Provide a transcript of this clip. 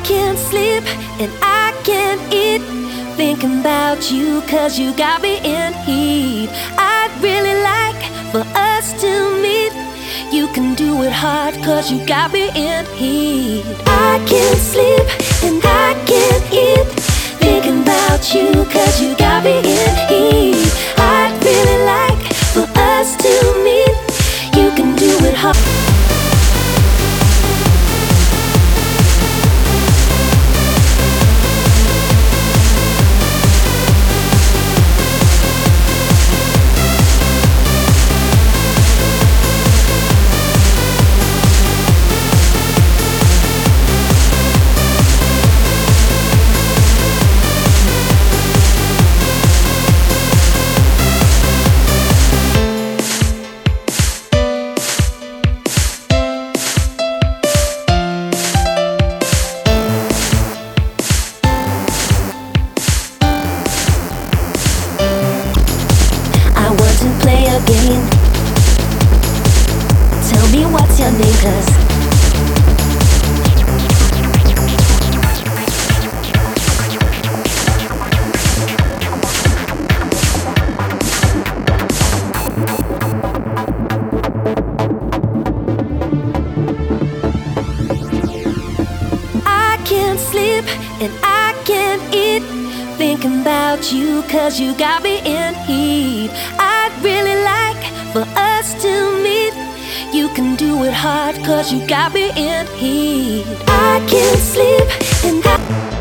can't sleep and I can't eat, thinking about you, cause you got me in heat. I'd really like for us to meet. You can do it hard, cause you got me in heat. I can't sleep and I can't eat, thinking about you, cause you got me in heat. I'd really like for us to meet. You can do it hard. Play a game. Tell me what's your name, cause I can't sleep and I can't eat, thinking about you, cause you got me in heat. I'd really like for us to meet. You can do it hard, cause you got me in heat. I can't sleep and I